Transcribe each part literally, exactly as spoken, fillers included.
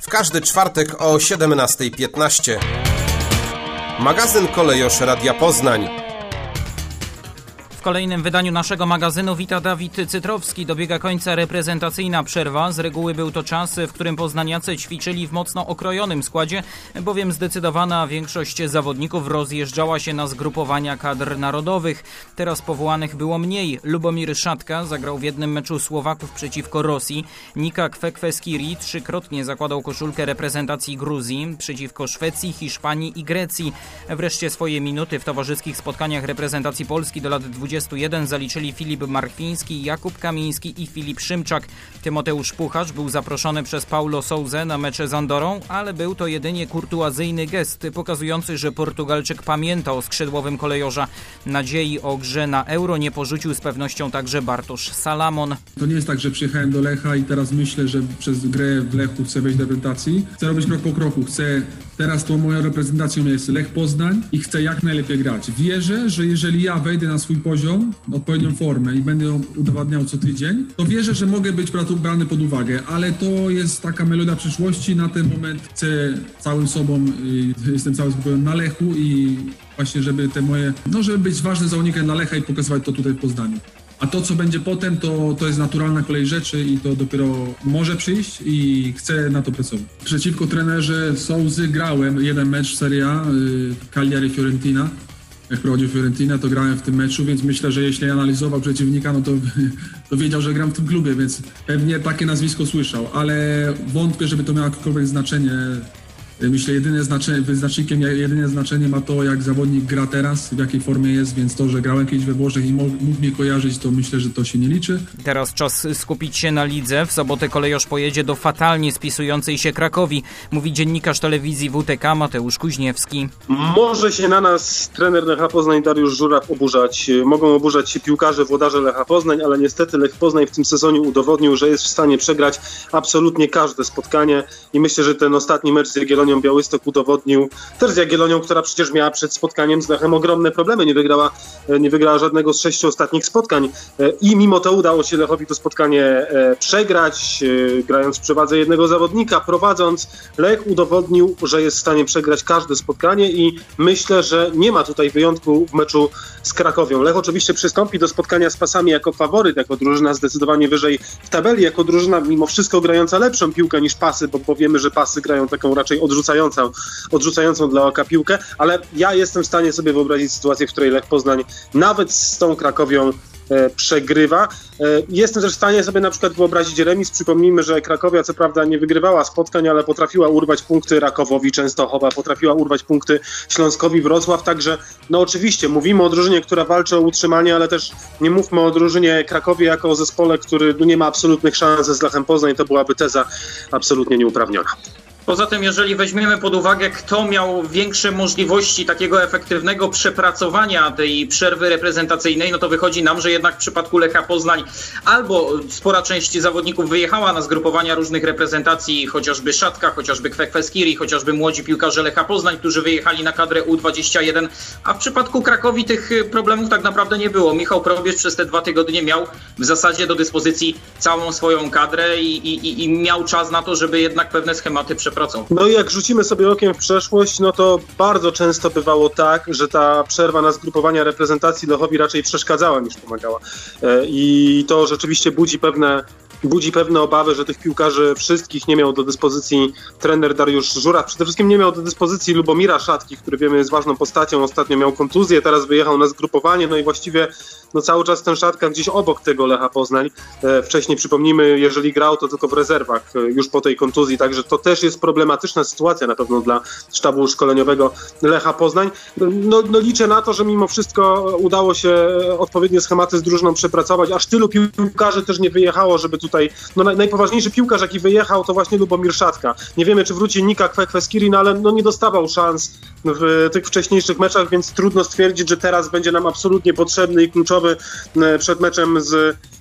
każdy czwartek o siedemnasta piętnaście. Magazyn Kolejosz Radia Poznań. W kolejnym wydaniu naszego magazynu wita Dawid Cytrowski. Dobiega końca reprezentacyjna przerwa. Z reguły był to czas, w którym poznaniacy ćwiczyli w mocno okrojonym składzie, bowiem zdecydowana większość zawodników rozjeżdżała się na zgrupowania kadr narodowych. Teraz powołanych było mniej. Lubomir Szatka zagrał w jednym meczu Słowaków przeciwko Rosji. Nika Kwekweskiri trzykrotnie zakładał koszulkę reprezentacji Gruzji przeciwko Szwecji, Hiszpanii i Grecji. Wreszcie swoje minuty w towarzyskich spotkaniach reprezentacji Polski do lat dwudziestu jeden zaliczyli Filip Marchwiński, Jakub Kamiński i Filip Szymczak. Tymoteusz Pucharz był zaproszony przez Paulo Sousę na mecze z Andorą, ale był to jedynie kurtuazyjny gest, pokazujący, że Portugalczyk pamięta o skrzydłowym kolejorza. Nadziei o grze na Euro nie porzucił z pewnością także Bartosz Salamon. To nie jest tak, że przyjechałem do Lecha i teraz myślę, że przez grę w Lechu chcę wejść do reprezentacji. Chcę robić krok po kroku. Chcę, teraz tą moją reprezentacją jest Lech Poznań i chcę jak najlepiej grać. Wierzę, że jeżeli ja wejdę na swój poziom, odpowiednią formę i będę ją udowadniał co tydzień, to wierzę, że mogę być brany pod uwagę, ale to jest taka melodia przyszłości. Na ten moment chcę całym sobą, jestem całym sobą na Lechu i właśnie, żeby te moje, no żeby być ważnym zawodnikiem dla Lecha i pokazywać to tutaj w Poznaniu. A to, co będzie potem, to, to jest naturalna kolej rzeczy i to dopiero może przyjść i chcę na to pracować. Przeciwko trenerze Sousy grałem jeden mecz Serie A, Cagliari Fiorentina. Jak prowadził Fiorentina, to grałem w tym meczu, więc myślę, że jeśli analizował przeciwnika, no to, to wiedział, że gram w tym klubie, więc pewnie takie nazwisko słyszał, ale wątpię, żeby to miało jakiekolwiek znaczenie. Myślę, jedyne znaczenie, wyznacznikiem, jedyne znaczenie ma to, jak zawodnik gra teraz, w jakiej formie jest, więc to, że grałem kiedyś we Włoszech i mógł mnie kojarzyć, to myślę, że to się nie liczy. Teraz czas skupić się na lidze. W sobotę kolejorz pojedzie do fatalnie spisującej się Krakowi, mówi dziennikarz telewizji W T K Mateusz Kuźniewski. Może się na nas trener Lecha Poznań Dariusz Żuraw oburzać. Mogą oburzać się piłkarze, włodarze Lecha Poznań, ale niestety Lech Poznań w tym sezonie udowodnił, że jest w stanie przegrać absolutnie każde spotkanie i myślę, że ten ostatni mecz z Jagiellonią Białystok udowodnił, też z Jagiellonią, która przecież miała przed spotkaniem z Lechem ogromne problemy, nie wygrała, nie wygrała żadnego z sześciu ostatnich spotkań i mimo to udało się Lechowi to spotkanie przegrać, grając w przewadze jednego zawodnika, prowadząc. Lech udowodnił, że jest w stanie przegrać każde spotkanie i myślę, że nie ma tutaj wyjątku w meczu z Krakowią. Lech oczywiście przystąpi do spotkania z Pasami jako faworyt, jako drużyna zdecydowanie wyżej w tabeli, jako drużyna mimo wszystko grająca lepszą piłkę niż Pasy, bo powiemy, że Pasy grają taką raczej odrzucającą, odrzucającą dla oka piłkę, ale ja jestem w stanie sobie wyobrazić sytuację, w której Lech Poznań nawet z tą Krakowią e, przegrywa. E, jestem też w stanie sobie na przykład wyobrazić remis. Przypomnijmy, że Krakowia co prawda nie wygrywała spotkań, ale potrafiła urwać punkty Rakowowi Częstochowa, potrafiła urwać punkty Śląskowi Wrocław, także no oczywiście mówimy o drużynie, która walczy o utrzymanie, ale też nie mówmy o drużynie Krakowie jako o zespole, który no, nie ma absolutnych szans z Lechem Poznań, to byłaby teza absolutnie nieuprawniona. Poza tym, jeżeli weźmiemy pod uwagę, kto miał większe możliwości takiego efektywnego przepracowania tej przerwy reprezentacyjnej, no to wychodzi nam, że jednak w przypadku Lecha Poznań albo spora część zawodników wyjechała na zgrupowania różnych reprezentacji, chociażby Szatka, chociażby Kwekweskiri, chociażby młodzi piłkarze Lecha Poznań, którzy wyjechali na kadrę U dwadzieścia jeden, a w przypadku Krakowi tych problemów tak naprawdę nie było. Michał Probierz przez te dwa tygodnie miał w zasadzie do dyspozycji całą swoją kadrę i, i, i miał czas na to, żeby jednak pewne schematy przepracować. No i jak rzucimy sobie okiem w przeszłość, no to bardzo często bywało tak, że ta przerwa na zgrupowania reprezentacji Lechowi raczej przeszkadzała niż pomagała. I to rzeczywiście budzi pewne budzi pewne obawy, że tych piłkarzy wszystkich nie miał do dyspozycji trener Dariusz Żuraw. Przede wszystkim nie miał do dyspozycji Lubomira Szatki, który wiemy jest ważną postacią. Ostatnio miał kontuzję, teraz wyjechał na zgrupowanie, no i właściwie no cały czas ten Szatka gdzieś obok tego Lecha Poznań. E, wcześniej przypomnijmy, jeżeli grał, to tylko w rezerwach e, już po tej kontuzji, także to też jest problematyczna sytuacja na pewno dla sztabu szkoleniowego Lecha Poznań. No, no liczę na to, że mimo wszystko udało się odpowiednie schematy z drużyną przepracować. Aż tylu piłkarzy też nie wyjechało, żeby tutaj, no naj, najpoważniejszy piłkarz jaki wyjechał to właśnie Lubomir Szatka. Nie wiemy, czy wróci Nika Kwekweskiri, no ale no nie dostawał szans w tych wcześniejszych meczach, więc trudno stwierdzić, że teraz będzie nam absolutnie potrzebny i kluczowy przed meczem z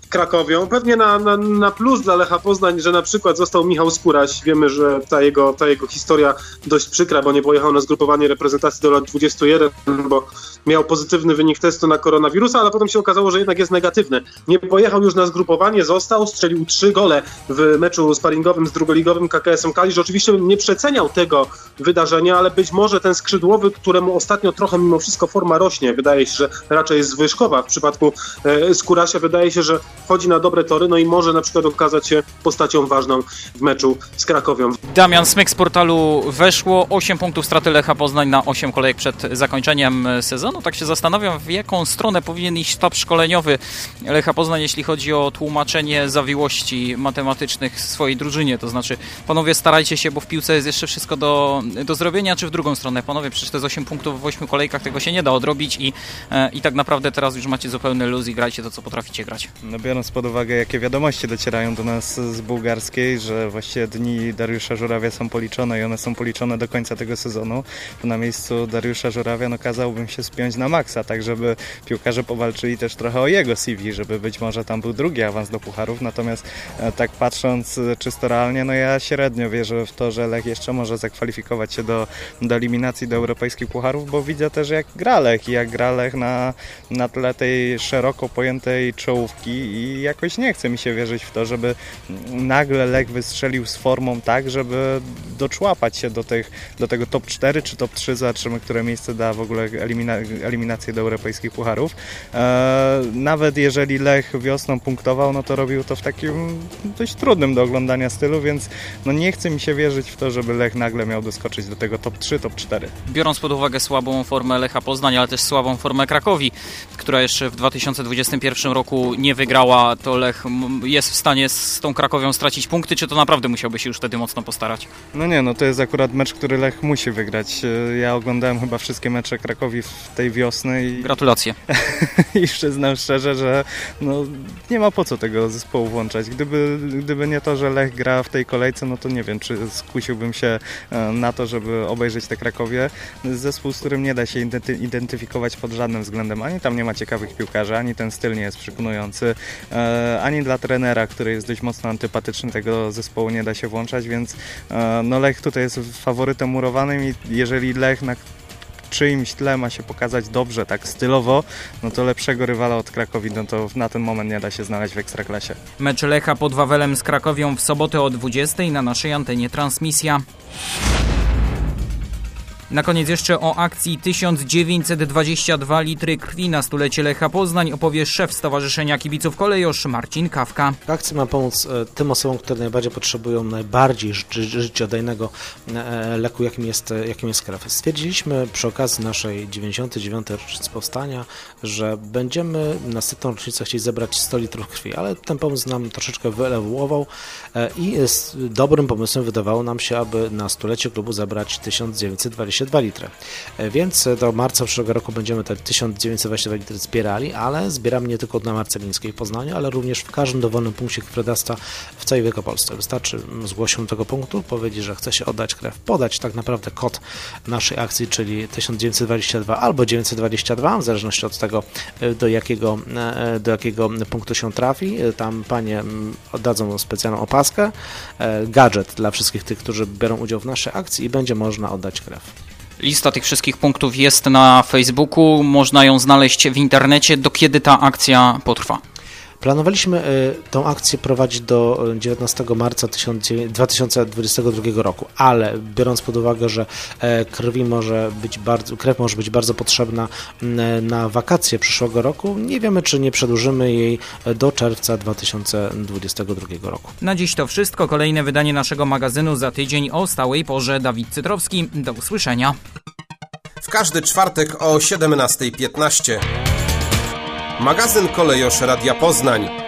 Krakowią. Pewnie na, na, na plus dla Lecha Poznań, że na przykład został Michał Skóraś. Wiemy, że ta jego, ta jego historia dość przykra, bo nie pojechał na zgrupowanie reprezentacji do lat dwudziestu jeden, bo miał pozytywny wynik testu na koronawirusa, ale potem się okazało, że jednak jest negatywny. Nie pojechał już na zgrupowanie, został, strzelił trzy gole w meczu sparingowym z drugoligowym K K S-em Kalisz. Oczywiście bym nie przeceniał tego wydarzenia, ale być może ten skrzydłowy, któremu ostatnio trochę mimo wszystko forma rośnie, wydaje się, że raczej jest zwyżkowa. W przypadku e, Skórasia wydaje się, że chodzi na dobre tory, no i może na przykład okazać się postacią ważną w meczu z Krakowią. Damian Smyk z portalu Weszło. osiem punktów straty Lecha Poznań na osiem kolejek przed zakończeniem sezonu. Tak się zastanawiam, w jaką stronę powinien iść sztab szkoleniowy Lecha Poznań, jeśli chodzi o tłumaczenie zawiłości matematycznych swojej drużynie. To znaczy, panowie, starajcie się, bo w piłce jest jeszcze wszystko do, do zrobienia, czy w drugą stronę? Panowie, przecież te osiem punktów w ośmiu kolejkach, tego się nie da odrobić i, i tak naprawdę teraz już macie zupełny luz i grajcie to, co potraficie grać. No biorąc pod uwagę, jakie wiadomości docierają do nas z bułgarskiej, że właściwie dni Dariusza Żurawia są policzone i one są policzone do końca tego sezonu, to na miejscu Dariusza Żurawia no kazałbym się spiąć na maksa, tak żeby piłkarze powalczyli też trochę o jego C V, żeby być może tam był drugi awans do pucharów, natomiast e, tak patrząc e, czysto realnie, no ja średnio wierzę w to, że Lech jeszcze może zakwalifikować się do, do eliminacji do europejskich pucharów, bo widzę też jak gra Lech i jak gra Lech na, na tle tej szeroko pojętej czołówki i jakoś nie chce mi się wierzyć w to, żeby nagle Lech wystrzelił z formą tak, żeby doczłapać się do, tych, do tego top cztery czy top trzy, zobaczymy, które miejsce da w ogóle elimina- eliminację do europejskich pucharów. E, nawet jeżeli Lech wiosną punktował, no to robił to w takim dość trudnym do oglądania stylu, więc no nie chce mi się wierzyć w to, żeby Lech nagle miał doskoczyć do tego top trzy, top cztery. Biorąc pod uwagę słabą formę Lecha Poznań, ale też słabą formę Krakowi, która jeszcze w dwa tysiące dwudziestym pierwszym roku nie wygrała, to Lech jest w stanie z tą Krakowią stracić punkty, czy to naprawdę musiałby się już wtedy mocno postarać? No nie, no to jest akurat mecz, który Lech musi wygrać. Ja oglądałem chyba wszystkie mecze Krakowi w tej wiosny i... Gratulacje. I przyznam szczerze, że no, nie ma po co tego zespołu włączać. Gdyby, gdyby nie to, że Lech gra w tej kolejce, no to nie wiem, czy skusiłbym się na to, żeby obejrzeć te Krakowie. Zespół, z którym nie da się identyfikować pod żadnym względem. Ani tam nie ma ciekawych piłkarzy, ani ten styl nie jest przekonujący, ani dla trenera, który jest dość mocno antypatyczny, tego zespołu nie da się włączać, więc no Lech tutaj jest faworytem murowanym i jeżeli Lech na czyimś tle ma się pokazać dobrze, tak stylowo, no to lepszego rywala od Krakowi, no to na ten moment nie da się znaleźć w Ekstraklasie. Mecz Lecha pod Wawelem z Krakowią w sobotę o dwudziestej na naszej antenie transmisja. Na koniec jeszcze o akcji tysiąc dziewięćset dwadzieścia dwa litry krwi na stulecie Lecha Poznań opowie szef Stowarzyszenia Kibiców Kolejosz Marcin Kawka. Akcja ma pomóc tym osobom, które najbardziej potrzebują najbardziej ży- życiodajnego leku, jakim jest, jakim jest krew. Stwierdziliśmy przy okazji naszej dziewięćdziesiątej dziewiątej rocznicy powstania, że będziemy na setną rocznicę chcieli zebrać sto litrów krwi, ale ten pomysł nam troszeczkę wyewoluował i z dobrym pomysłem wydawało nam się, aby na stulecie klubu zebrać tysiąc dziewięćset dwadzieścia dwa litry. Więc do marca przyszłego roku będziemy te tysiąc dziewięćset dwadzieścia dwa litry zbierali, ale zbieramy nie tylko na Marcelińskiej w Poznaniu, ale również w każdym dowolnym punkcie krwiodawstwa w całej Wielkopolsce. Wystarczy zgłosić do tego punktu, powiedzieć, że chce się oddać krew, podać tak naprawdę kod naszej akcji, czyli tysiąc dziewięćset dwadzieścia dwa albo dziewięćset dwadzieścia dwa, w zależności od tego, do jakiego, do jakiego punktu się trafi. Tam panie oddadzą specjalną opaskę, gadżet dla wszystkich tych, którzy biorą udział w naszej akcji i będzie można oddać krew. Lista tych wszystkich punktów jest na Facebooku, można ją znaleźć w internecie. Do kiedy ta akcja potrwa? Planowaliśmy tą akcję prowadzić do dziewiętnastego marca dwa tysiące dwudziestego drugiego roku, ale biorąc pod uwagę, że krwi może być bardzo, krew może być bardzo potrzebna na wakacje przyszłego roku, nie wiemy, czy nie przedłużymy jej do czerwca dwa tysiące dwudziestego drugiego roku. Na dziś to wszystko. Kolejne wydanie naszego magazynu za tydzień o stałej porze. Dawid Cytrowski. Do usłyszenia. W każdy czwartek o siedemnasta piętnaście. Magazyn Kolejosz Radia Poznań.